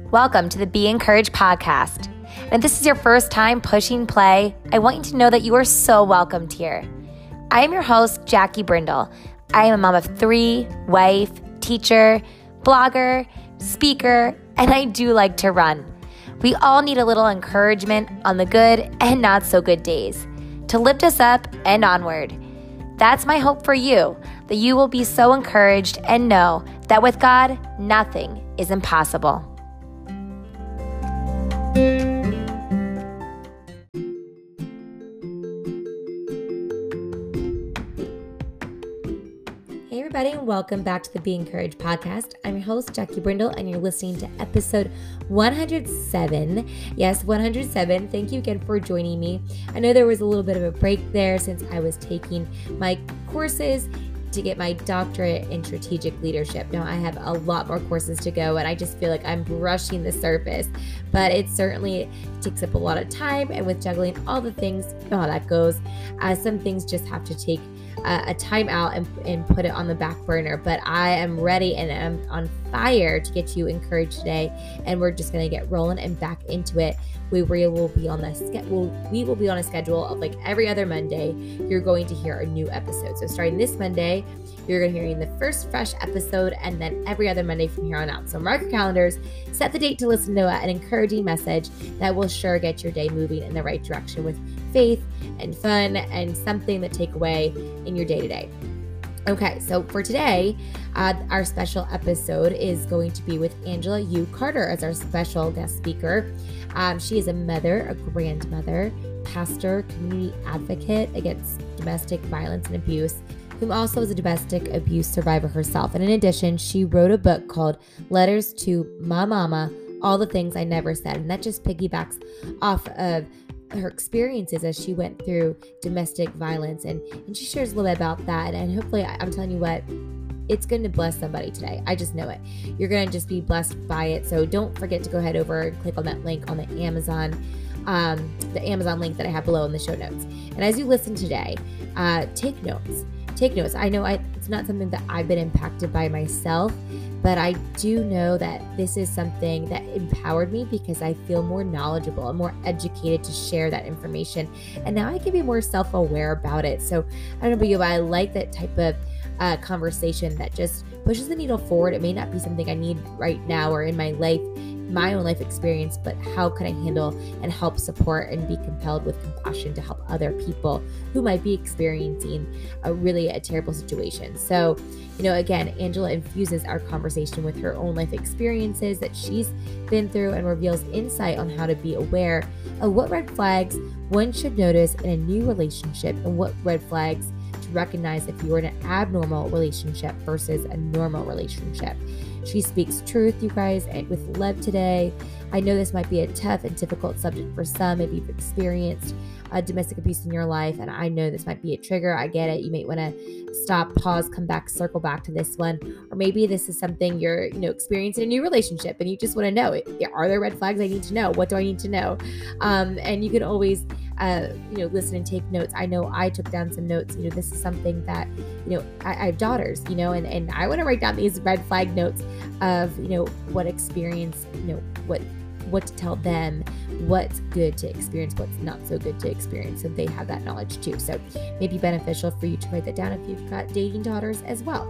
Welcome to the Be Encouraged podcast. And if this is your first time pushing play, I want you to know that you are so welcomed here. I am your host, Jackie Brindle. I am a mom of 3, wife, teacher, blogger, speaker, and I do like to run. We all need a little encouragement on the good and not so good days to lift us up and onward. That's my hope for you, that you will be so encouraged and know that with God, nothing is impossible. Hey everybody, and welcome back to the Be Encouraged podcast. I'm your host, Jackie Brindle, and you're listening to episode 107. Yes, 107. Thank you again for joining me. I know there was a little bit of a break there since I was taking my courses to get my doctorate in strategic leadership. Now I have a lot more courses to go, and I just feel like I'm brushing the surface, but it certainly takes up a lot of time, and with juggling all the things, you know how that goes. Some things just have to take a time out and put it on the back burner, but I am ready and I'm on fire to get you encouraged today, and we're just going to get rolling and back into it. We will be on a schedule of like every other Monday. You're going to hear a new episode. So starting this Monday, you're going to hear the first fresh episode, and then every other Monday from here on out. So mark your calendars, set the date to listen to an encouraging message that will sure get your day moving in the right direction with faith and fun and something to take away in your day-to-day. Okay, so for today, our special episode is going to be with Angela U. Carter as our special guest speaker. She is a mother, a grandmother, pastor, community advocate against domestic violence and abuse, whom also is a domestic abuse survivor herself. And in addition, she wrote a book called Letters to My Mama, All the Things I Never Said. And that just piggybacks off of her experiences as she went through domestic violence. And she shares a little bit about that. And hopefully, I'm telling you what, it's going to bless somebody today. I just know it. You're going to just be blessed by it. So don't forget to go ahead over and click on that link on the Amazon link that I have below in the show notes. And as you listen today, take notes. Take notes. I know it's not something that I've been impacted by myself, but I do know that this is something that empowered me because I feel more knowledgeable and more educated to share that information. And now I can be more self-aware about it. So I don't know about you, but I like that type of conversation that just pushes the needle forward. It may not be something I need right now or in my life, my own life experience, but how can I handle and help support and be compelled with compassion to help other people who might be experiencing a terrible situation. So, again, Angela infuses our conversation with her own life experiences that she's been through and reveals insight on how to be aware of what red flags one should notice in a new relationship and what red flags to recognize if you are in an abnormal relationship versus a normal relationship. She speaks truth, you guys, and with love today. I know this might be a tough and difficult subject for some. Maybe you've experienced domestic abuse in your life, and I know this might be a trigger. I get it. You might want to stop, pause, come back, circle back to this one. Or maybe this is something you're, experiencing a new relationship, and you just want to know, are there red flags I need to know? What do I need to know? And you can always listen and take notes. I know I took down some notes. This is something that, I have daughters, and I want to write down these red flag notes of, what experience, what to tell them, what's good to experience, what's not so good to experience. So they have that knowledge too. So it may be beneficial for you to write that down if you've got dating daughters as well.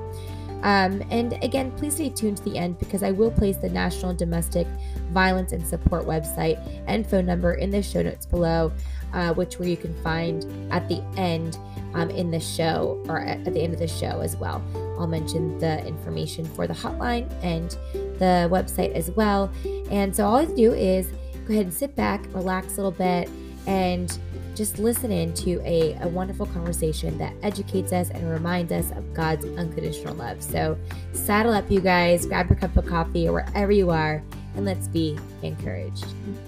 And again, please stay tuned to the end because I will place the National Domestic Violence and Support website and phone number in the show notes below, where you can find at the end in the show or at the end of the show as well. I'll mention the information for the hotline and the website as well. And so all you do is go ahead and sit back, relax a little bit, and just listen in to a wonderful conversation that educates us and reminds us of God's unconditional love. So saddle up, you guys, grab your cup of coffee or wherever you are, and let's be encouraged.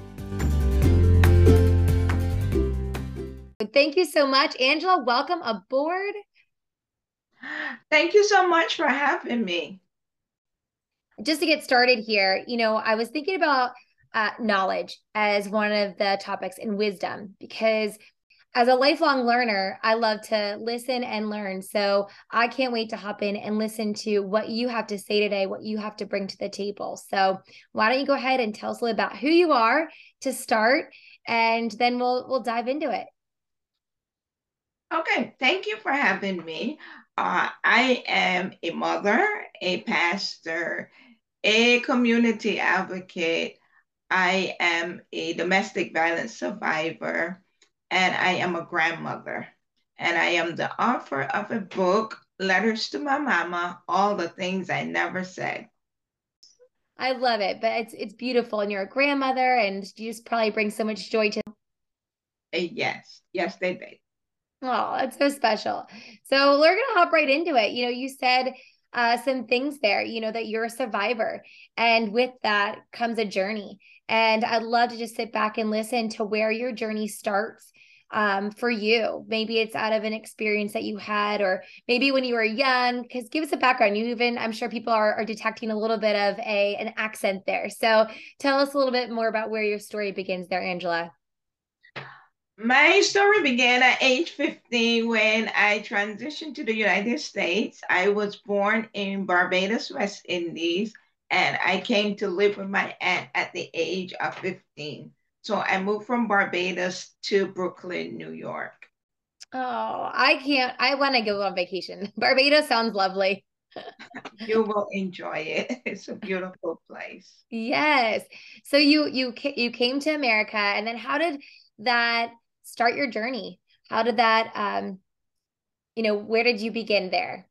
Thank you so much, Angela. Welcome aboard. Thank you so much for having me. Just to get started here, I was thinking about knowledge as one of the topics in wisdom, because As a lifelong learner, I love to listen and learn. So I can't wait to hop in and listen to what you have to say today, what you have to bring to the table. So why don't you go ahead and tell us a little about who you are to start, and then we'll dive into it. Okay, thank you for having me. I am a mother, a pastor, a community advocate. I am a domestic violence survivor, and I am a grandmother. And I am the author of a book, Letters to My Mama, All the Things I Never Said. I love it, but it's beautiful, and you're a grandmother, and you just probably bring so much joy to. Yes, yes, they did. Oh, that's so special. So we're gonna hop right into it. You said some things there, that you're a survivor, and with that comes a journey. And I'd love to just sit back and listen to where your journey starts for you. Maybe it's out of an experience that you had, or maybe when you were young, because give us a background. I'm sure people are detecting a little bit of an accent there. So tell us a little bit more about where your story begins there, Angela. My story began at age 15 when I transitioned to the United States. I was born in Barbados, West Indies, and I came to live with my aunt at the age of 15. So I moved from Barbados to Brooklyn, New York. Oh, I can't. I want to go on vacation. Barbados sounds lovely. You will enjoy it. It's a beautiful place. Yes. So you came to America, and then how did that start your journey? How did that where did you begin there?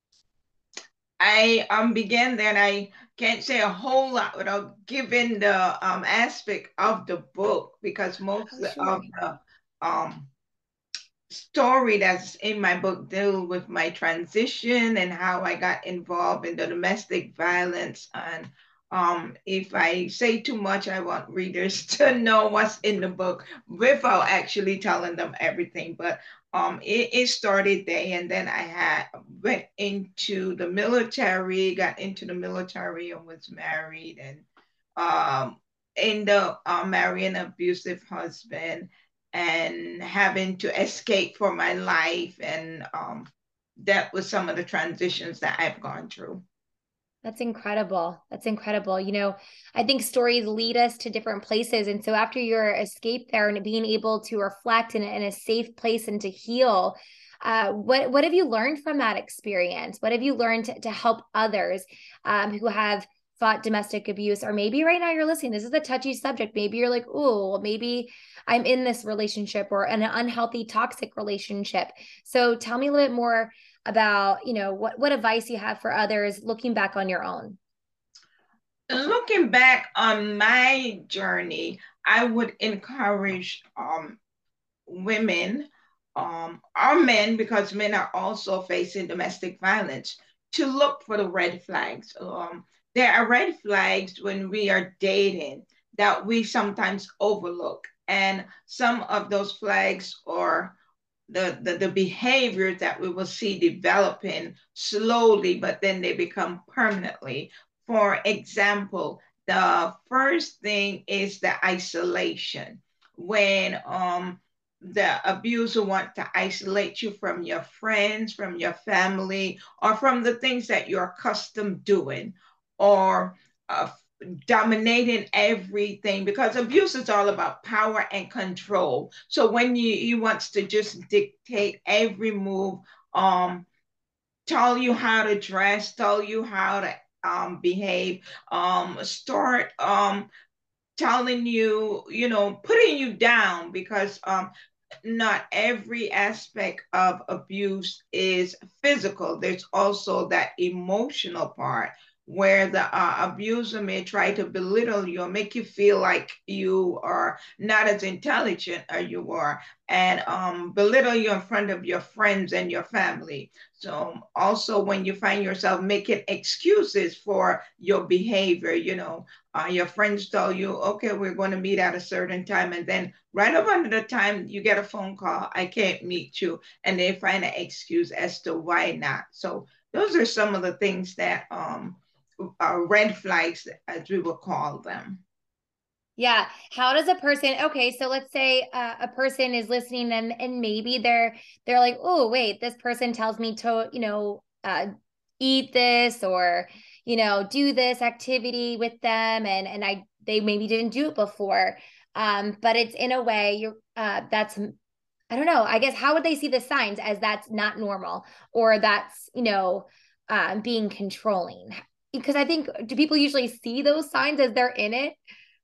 I began then. I can't say a whole lot without giving the aspect of the book because most Oh, of sure. the um story that's in my book deal with my transition and how I got involved in the domestic violence. And if I say too much, I want readers to know what's in the book without actually telling them everything. But it started there, and then I had went into the military, got into the military, and was married, and um, ended up marrying an abusive husband and having to escape for my life. And that was some of the transitions that I've gone through. That's incredible. That's incredible. I think stories lead us to different places. And so after your escape there and being able to reflect in a safe place and to heal, what have you learned from that experience? What have you learned to help others who have fought domestic abuse? Or maybe right now you're listening, this is a touchy subject. Maybe you're like, oh, maybe I'm in this relationship or an unhealthy, toxic relationship. So tell me a little bit more about what advice you have for others looking back on your own. Looking back on my journey, I would encourage women or men, because men are also facing domestic violence, to look for the red flags. There are red flags when we are dating that we sometimes overlook. And some of those flags are the behaviors that we will see developing slowly, but then they become permanently. For example, the first thing is the isolation. When the abuser wants to isolate you from your friends, from your family, or from the things that you're accustomed doing, or uh, dominating everything, because abuse is all about power and control. So when he wants to just dictate every move, um, tell you how to dress, tell you how to behave, start telling you, putting you down, because not every aspect of abuse is physical. There's also that emotional part where the abuser may try to belittle you or make you feel like you are not as intelligent as you are, and belittle you in front of your friends and your family. So also when you find yourself making excuses for your behavior, your friends tell you, okay, we're going to meet at a certain time, and then right up under the time you get a phone call, I can't meet you, and they find an excuse as to why not. So those are some of the things that are red flags, as we will call them. Yeah. How does a person, okay, so let's say a person is listening and maybe they're like, "Oh, wait, this person tells me to, eat this or, do this activity with them and I they maybe didn't do it before." But it's in a way that's I don't know. I guess how would they see the signs as that's not normal or that's, being controlling? Because I think do people usually see those signs as they're in it?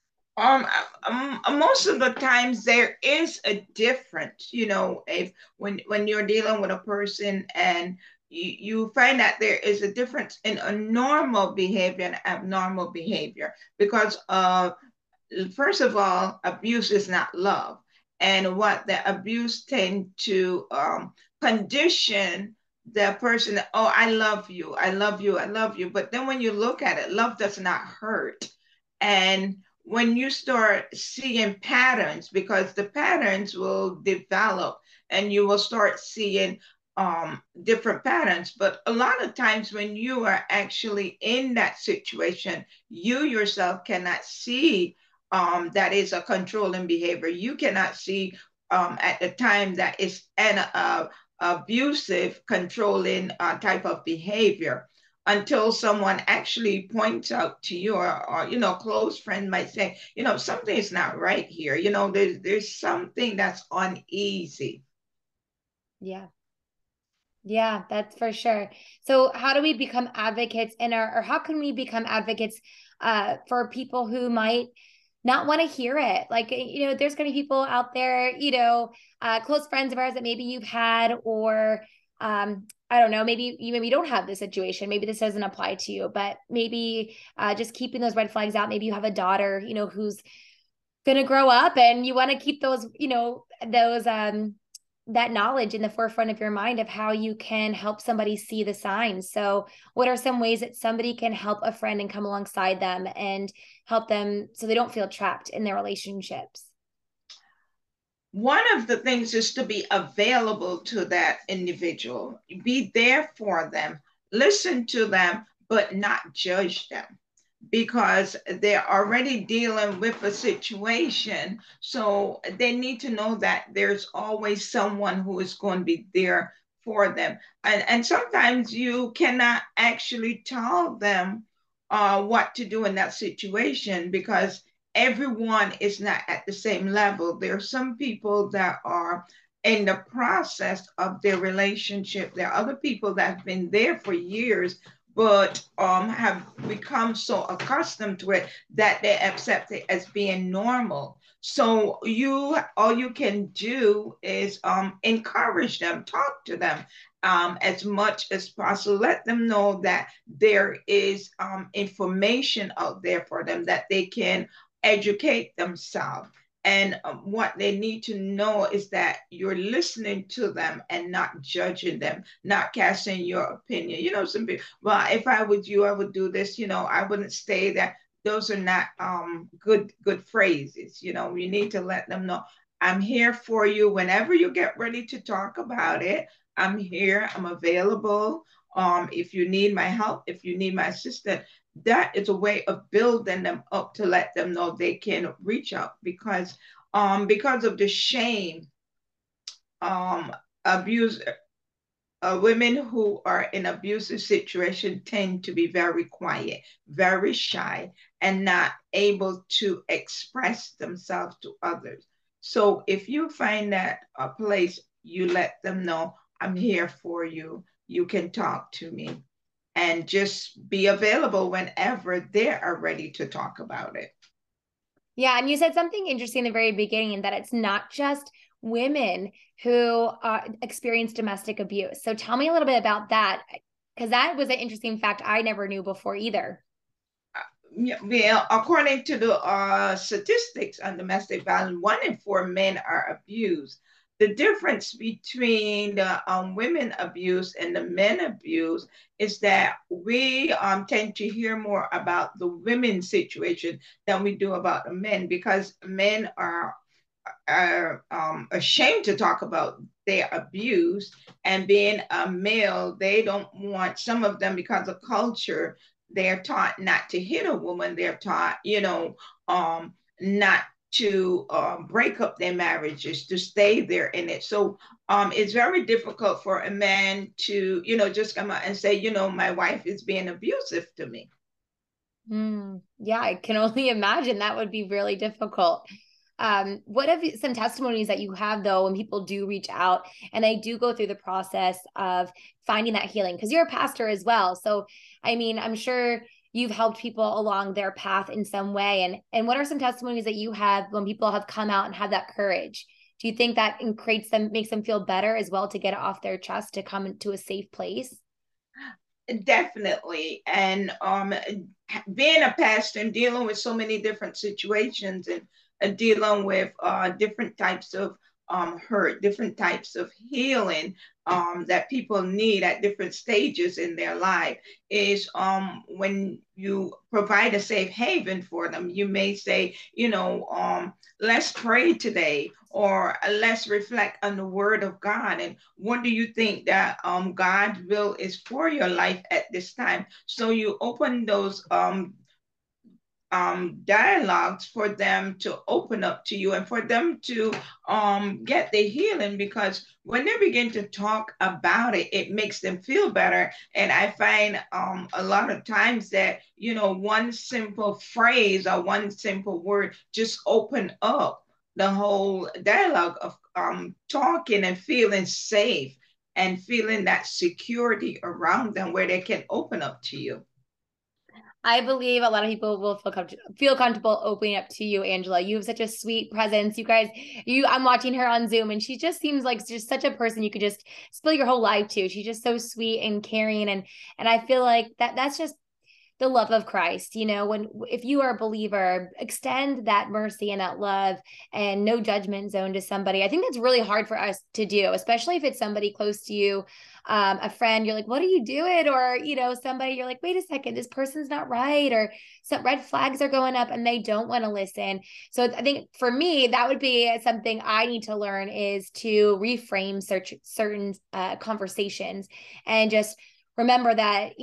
Most of the times there is a difference, if when you're dealing with a person and you find that there is a difference in a normal behavior and abnormal behavior because first of all, abuse is not love. And what the abuse tend to condition the person, oh, I love you, I love you, I love you. But then when you look at it, love does not hurt. And when you start seeing patterns, because the patterns will develop and you will start seeing different patterns. But a lot of times when you are actually in that situation, you yourself cannot see that is a controlling behavior. You cannot see at the time that it's an abusive, controlling type of behavior until someone actually points out to you or close friend might say, something is not right here. There's something that's uneasy. Yeah. Yeah, that's for sure. So how do we become advocates in our, or how can we become advocates for people who might not want to hear it? Like, there's going to be people out there, close friends of ours that maybe you've had, or I don't know, maybe you don't have this situation. Maybe this doesn't apply to you, but maybe just keeping those red flags out. Maybe you have a daughter, who's going to grow up and you want to keep those, those that knowledge in the forefront of your mind of how you can help somebody see the signs. So, what are some ways that somebody can help a friend and come alongside them and help them so they don't feel trapped in their relationships? One of the things is to be available to that individual, be there for them, listen to them, but not judge them because they're already dealing with a situation. So they need to know that there's always someone who is going to be there for them. And sometimes you cannot actually tell them what to do in that situation because everyone is not at the same level. There are some people that are in the process of their relationship. There are other people that have been there for years, but have become so accustomed to it that they accept it as being normal. So all you can do is encourage them, talk to them as much as possible. Let them know that there is information out there for them that they can educate themselves. And what they need to know is that you're listening to them and not judging them, not casting your opinion. Some people, well, if I was you, I would do this. I wouldn't stay there. Those are not good phrases. You need to let them know I'm here for you whenever you get ready to talk about it. I'm here. I'm available. If you need my help, if you need my assistance, that is a way of building them up to let them know they can reach out because of the shame. Abuse Women who are in abusive situation tend to be very quiet, very shy, and not able to express themselves to others. So if you find that a place, you let them know I'm here for you. You can talk to me and just be available whenever they are ready to talk about it. Yeah, and you said something interesting in the very beginning that it's not just women who experience domestic abuse. So tell me a little bit about that, because that was an interesting fact I never knew before either. Yeah, according to the statistics on domestic violence, 1 in 4 men are abused. The difference between the women abuse and the men abuse is that we tend to hear more about the women's situation than we do about the men because men are ashamed to talk about their abuse, and being a male, they don't want, some of them, because of culture, they're taught not to hit a woman. They're taught, um, not to break up their marriages, to stay there in it. So it's very difficult for a man to, just come out and say, my wife is being abusive to me. Yeah, I can only imagine that would be really difficult. What have some testimonies that you have though, when people do reach out and they do go through the process of finding that healing? Because you're a pastor as well. So, I mean, I'm sure you've helped people along their path in some way. And what are some testimonies that you have when people have come out and have that courage? Do you think that creates them, makes them feel better as well to get it off their chest, to come into a safe place? Definitely. And being a pastor and dealing with so many different situations, and dealing with different types of hurt, different types of healing that people need at different stages in their life, is when you provide a safe haven for them. You may say, let's pray today, or let's reflect on the word of God. And what do you think that God's will is for your life at this time? So you open those dialogues for them to open up to you, and for them to get the healing, because when they begin to talk about it, it makes them feel better. And I find a lot of times that, one simple phrase or one simple word just open up the whole dialogue of talking and feeling safe and feeling that security around them where they can open up to you. I believe a lot of people will feel comfortable opening up to you, Angela. You have such a sweet presence. You guys, I'm watching her on Zoom, and she just seems like just such a person you could just spill your whole life to. She's just so sweet and caring, and I feel like that's just the love of Christ. When, if you are a believer, extend that mercy and that love and no judgment zone to somebody. I think that's really hard for us to do, especially if it's somebody close to you, a friend. You're like, what are you doing? Or, somebody, you're like, wait a second, this person's not right, or some red flags are going up and they don't want to listen. So I think for me, that would be something I need to learn, is to reframe certain conversations, and just remember that,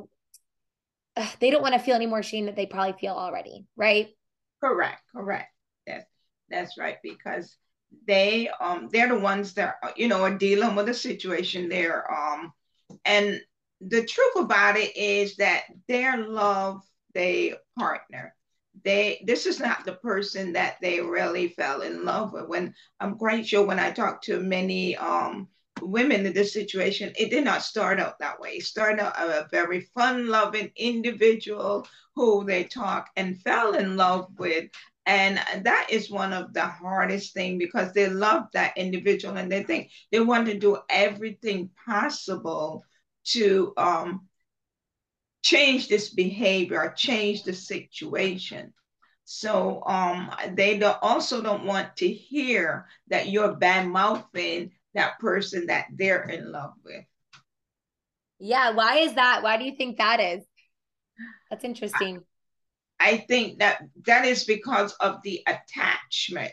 they don't want to feel any more shame that they probably feel already, right? Correct, correct. That's right, because they're the ones that are dealing with a situation there. And the truth about it is that their love, they partner. This is not the person that they really fell in love with. When I'm quite sure, when I talk to many women in this situation, it did not start out that way. It started out a very fun loving individual who they talk and fell in love with. And that is one of the hardest things, because they love that individual and they think they want to do everything possible to change this behavior, change the situation. So they also don't want to hear that you're bad mouthing that person that they're in love with. Yeah. Why is that? Why do you think that is? That's interesting. I think that that is because of the attachment,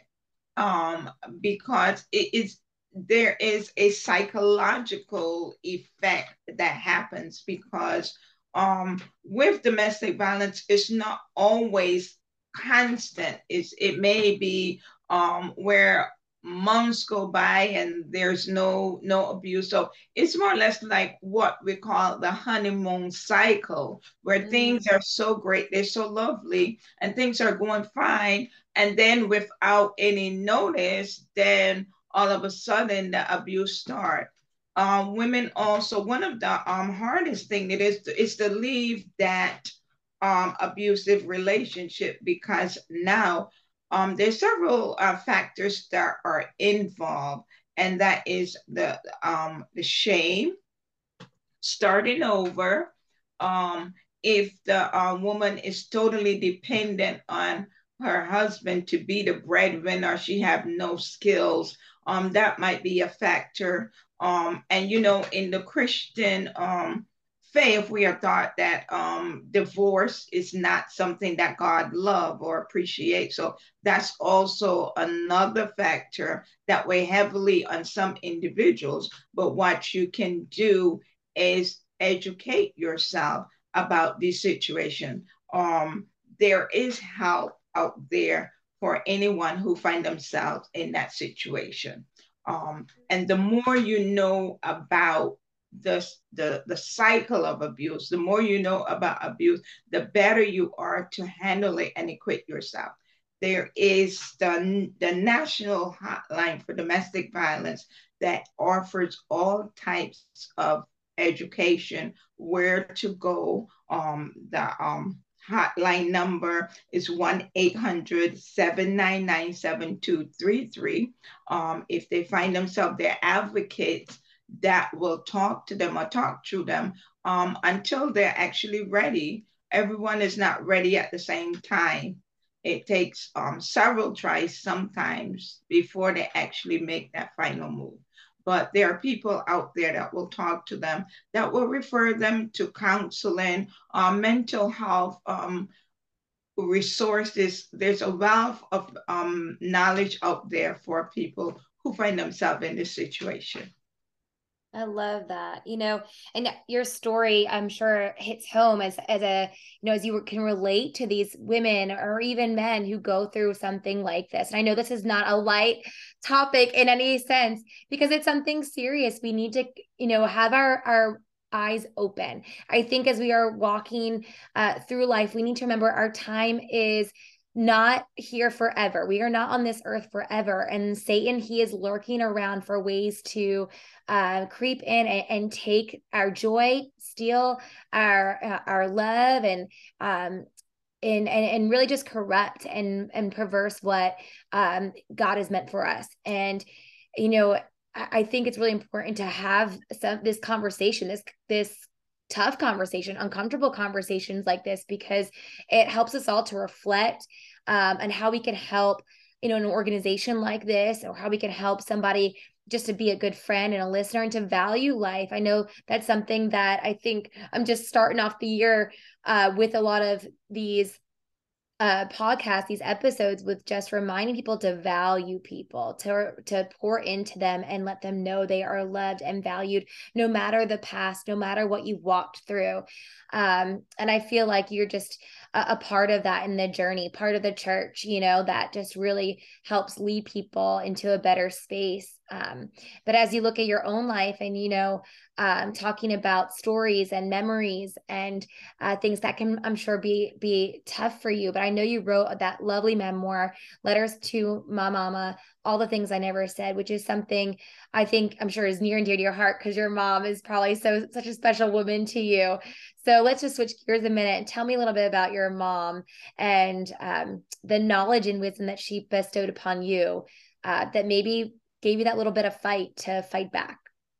because it is, there is a psychological effect that happens, because with domestic violence, it's not always constant. It may be where months go by and there's no abuse. So it's more or less like what we call the honeymoon cycle, where things are so great, they're so lovely, and things are going fine, and then without any notice, then all of a sudden the abuse starts. Women also, one of the hardest thing it is to leave that abusive relationship, because now there's several factors that are involved, and that is the shame, starting over. If the woman is totally dependent on her husband to be the breadwinner, she have no skills, that might be a factor. And in the Christian faith, we are taught that divorce is not something that God love or appreciate. So that's also another factor that weigh heavily on some individuals. But what you can do is educate yourself about this situation. There is help out there for anyone who find themselves in that situation. And the more you know about the cycle of abuse, the more you know about abuse, the better you are to handle it and equip yourself. There is the National Hotline for Domestic Violence that offers all types of education, where to go. The hotline number is 1-800-799-7233. If they find themselves, they're advocates that will talk to them or talk to them until they're actually ready. Everyone is not ready at the same time. It takes several tries sometimes before they actually make that final move. But there are people out there that will talk to them, that will refer them to counseling, mental health resources. There's a wealth of knowledge out there for people who find themselves in this situation. I love that. And your story, I'm sure, hits home as a, as you can relate to these women or even men who go through something like this. And I know this is not a light topic in any sense, because it's something serious. We need to, have our eyes open. I think as we are walking through life, we need to remember our time is not here forever. We are not on this earth forever. And Satan, he is lurking around for ways to creep in and take our joy, steal our love, and really just corrupt and perverse what God has meant for us. And I think it's really important to have this conversation, this tough conversation, uncomfortable conversations like this, because it helps us all to reflect on how we can help, an organization like this, or how we can help somebody just to be a good friend and a listener and to value life. I know that's something that I think I'm just starting off the year with a lot of these podcast, these episodes, with just reminding people to value people, to pour into them and let them know they are loved and valued, no matter the past, no matter what you've walked through. And I feel like you're just a part of that in the journey, part of the church, that just really helps lead people into a better space. But as you look at your own life and, talking about stories and memories and things that can, I'm sure, be tough for you. But I know you wrote that lovely memoir, Letters to My Mama, All the Things I Never Said, which is something I think, I'm sure, is near and dear to your heart, because your mom is probably such a special woman to you. So let's just switch gears a minute and tell me a little bit about your mom and the knowledge and wisdom that she bestowed upon you that maybe gave you that little bit of fight to fight back.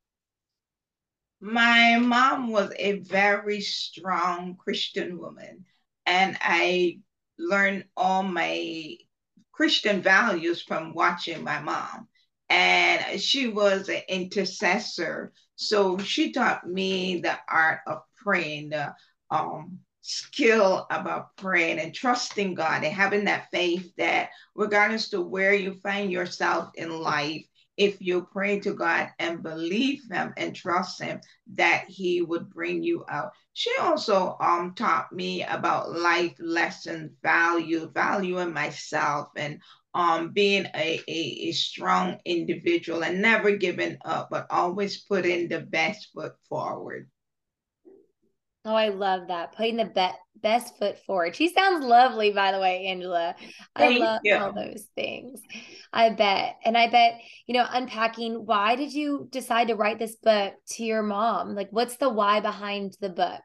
My mom was a very strong Christian woman, and I learned all my Christian values from watching my mom. And she was an intercessor. So she taught me the art of praying, the skill about praying and trusting God and having that faith that regardless to where you find yourself in life, if you pray to God and believe Him and trust Him, that He would bring you out. She also taught me about life lessons, valuing myself, and being a strong individual and never giving up, but always putting the best foot forward. Oh, I love that. Putting the best foot forward. She sounds lovely, by the way, Angela. I Thank love you. all those things. I bet. And I bet, unpacking, why did you decide to write this book to your mom? Like, what's the why behind the book?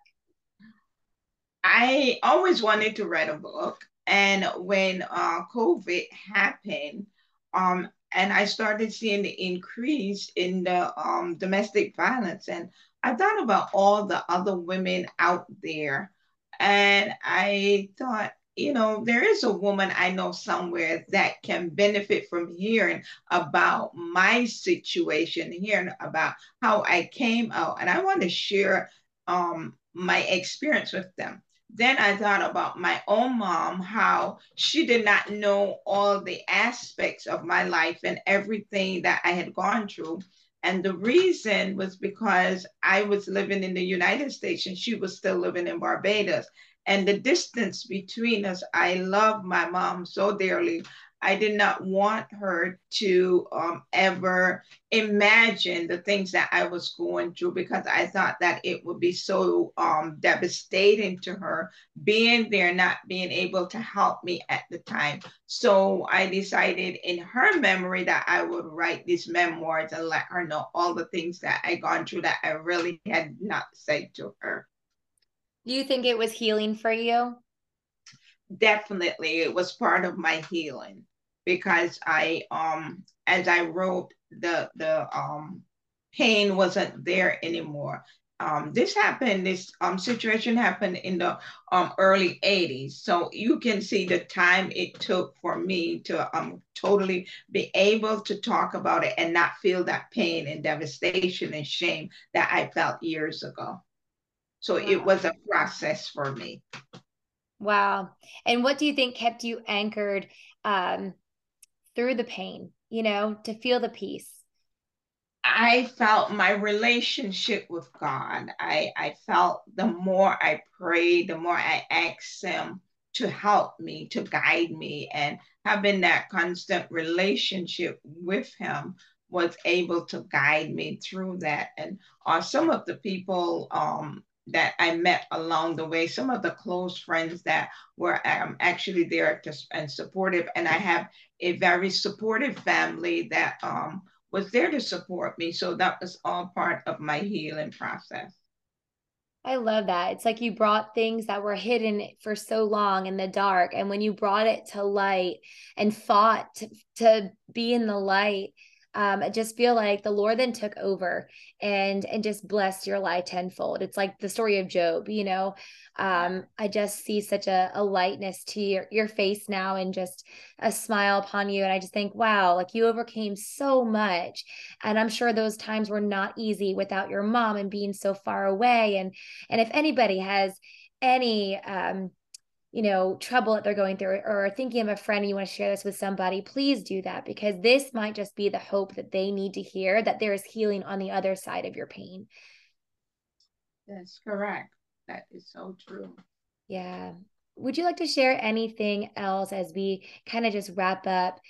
I always wanted to write a book. And when COVID happened, and I started seeing the increase in the domestic violence, and I thought about all the other women out there. And I thought, there is a woman I know somewhere that can benefit from hearing about my situation, hearing about how I came out. And I want to share my experience with them. Then I thought about my own mom, how she did not know all the aspects of my life and everything that I had gone through. And the reason was because I was living in the United States and she was still living in Barbados. And the distance between us, I love my mom so dearly. I did not want her to ever imagine the things that I was going through, because I thought that it would be so devastating to her being there, not being able to help me at the time. So I decided in her memory that I would write these memoirs and let her know all the things that I gone through that I really had not said to her. Do you think it was healing for you? Definitely, it was part of my healing, because I as I wrote, the pain wasn't there anymore. This situation happened in the early 80s. So you can see the time it took for me to totally be able to talk about it and not feel that pain and devastation and shame that I felt years ago. So it Wow. was a process for me. Wow. And what do you think kept you anchored um, through the pain, to feel the peace? I felt my relationship with God. I felt the more I prayed, the more I asked Him to help me, to guide me, and having that constant relationship with Him was able to guide me through that. And some of the people that I met along the way, some of the close friends that were actually there to, and supportive, and I have a very supportive family that was there to support me. So that was all part of my healing process. I love that. It's like you brought things that were hidden for so long in the dark. And when you brought it to light and fought to be in the light, I just feel like the Lord then took over and just blessed your life tenfold. It's like the story of Job. I just see such a lightness to your face now and just a smile upon you. And I just think, wow, like you overcame so much. And I'm sure those times were not easy without your mom and being so far away. And if anybody has any trouble that they're going through or thinking of a friend and you want to share this with somebody, please do that, because this might just be the hope that they need to hear, that there is healing on the other side of your pain. That's correct. That is so true. Yeah. Would you like to share anything else as we kind of just wrap up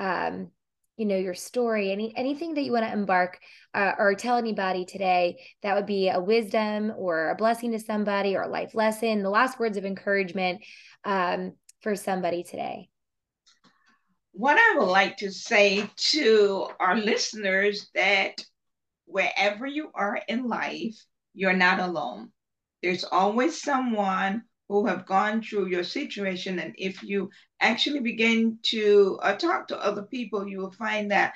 your story, anything that you want to embark or tell anybody today that would be a wisdom or a blessing to somebody or a life lesson, the last words of encouragement for somebody today? What I would like to say to our listeners, that wherever you are in life, you're not alone. There's always someone who have gone through your situation. And if you actually begin to talk to other people, you will find that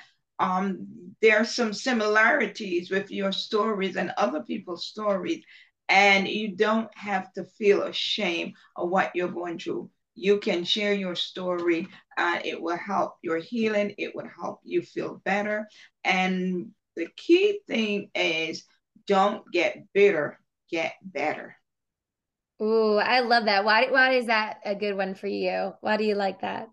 there are some similarities with your stories and other people's stories. And you don't have to feel ashamed of what you're going through. You can share your story. It will help your healing. It will help you feel better. And the key thing is, don't get bitter, get better. Ooh, I love that. Why is that a good one for you? Why do you like that?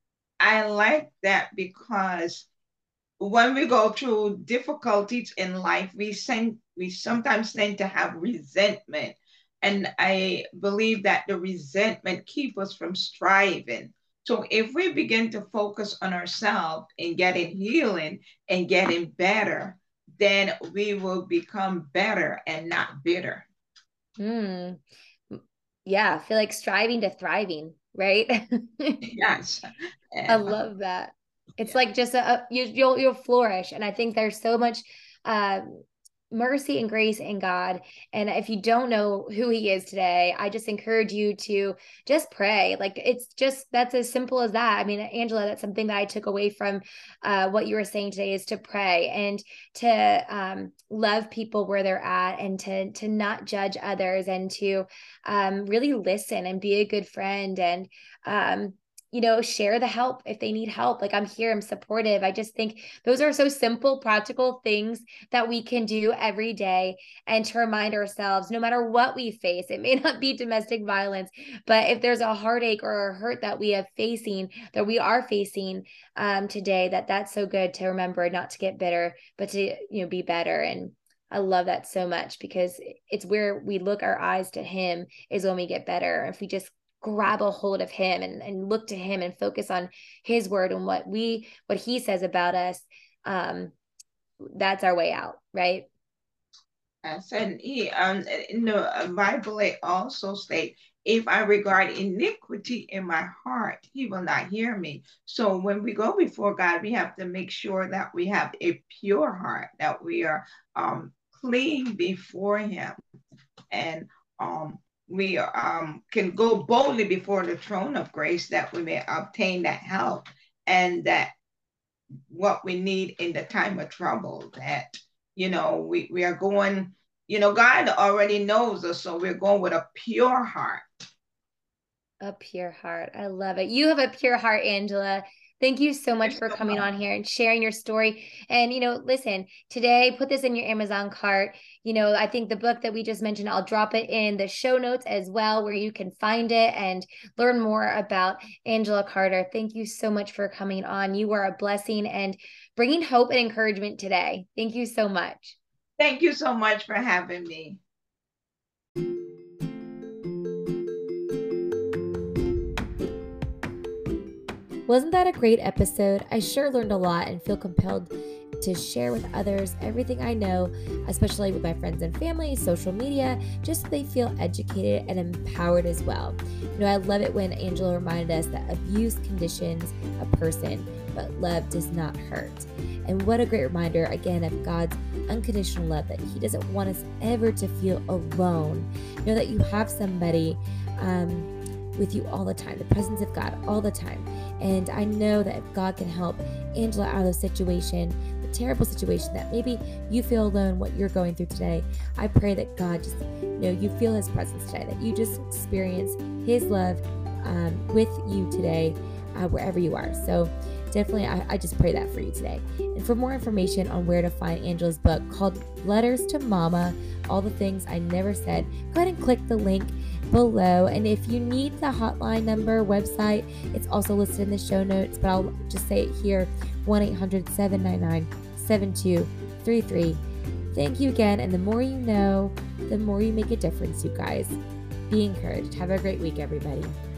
I like that because when we go through difficulties in life, we sometimes tend to have resentment. And I believe that the resentment keeps us from striving. So if we begin to focus on ourselves and getting healing and getting better, then we will become better and not bitter. Hmm. Yeah, I feel like striving to thriving, right? Yes. I And love that. It's yeah. like just you'll flourish, and I think there's so much um, mercy and grace in God. And if you don't know who He is today, I just encourage you to just pray. Like it's just that's as simple as that. I mean, Angela, that's something that I took away from what you were saying today is to pray and to love people where they're at, and to not judge others, and to really listen and be a good friend and um, share the help if they need help. Like I'm here, I'm supportive. I just think those are so simple, practical things that we can do every day and to remind ourselves, no matter what we face, it may not be domestic violence, but if there's a heartache or a hurt that that we are facing today, that's so good to remember not to get bitter, but to, be better. And I love that so much because it's where we look our eyes to Him is when we get better. If we just grab a hold of him and look to him and focus on his word and what he says about us, that's our way out, right? I said, in the Bible, it also states, if I regard iniquity in my heart, he will not hear me. So when we go before God, we have to make sure that we have a pure heart, that we are clean before him. And we can go boldly before the throne of grace that we may obtain that help and that what we need in the time of trouble, that we are going, God already knows us, so we're going with a pure heart. A pure heart. I love it. You have a pure heart, Angela. Thank you so much for coming on here and sharing your story. And, listen, today, put this in your Amazon cart. I think the book that we just mentioned, I'll drop it in the show notes as well, where you can find it and learn more about Angela Carter. Thank you so much for coming on. You are a blessing and bringing hope and encouragement today. Thank you so much. Thank you so much for having me. Wasn't that a great episode? I sure learned a lot and feel compelled to share with others everything I know, especially with my friends and family, social media, just so they feel educated and empowered as well. I love it when Angela reminded us that abuse conditions a person, but love does not hurt. And what a great reminder, again, of God's unconditional love, that he doesn't want us ever to feel alone. Know that you have somebody with you all the time, the presence of God all the time. And I know that if God can help Angela out of the situation, the terrible situation that maybe you feel alone, what you're going through today, I pray that God just, you feel his presence today, that you just experience his love with you today, wherever you are. So definitely, I just pray that for you today. And for more information on where to find Angela's book called Letters to Mama, All the Things I Never Said, go ahead and click the link below. And if you need the hotline number, website, it's also listed in the show notes, but I'll just say it here, 1-800-799-7233. Thank you again. And the more you know, the more you make a difference, you guys. Be encouraged. Have a great week, everybody.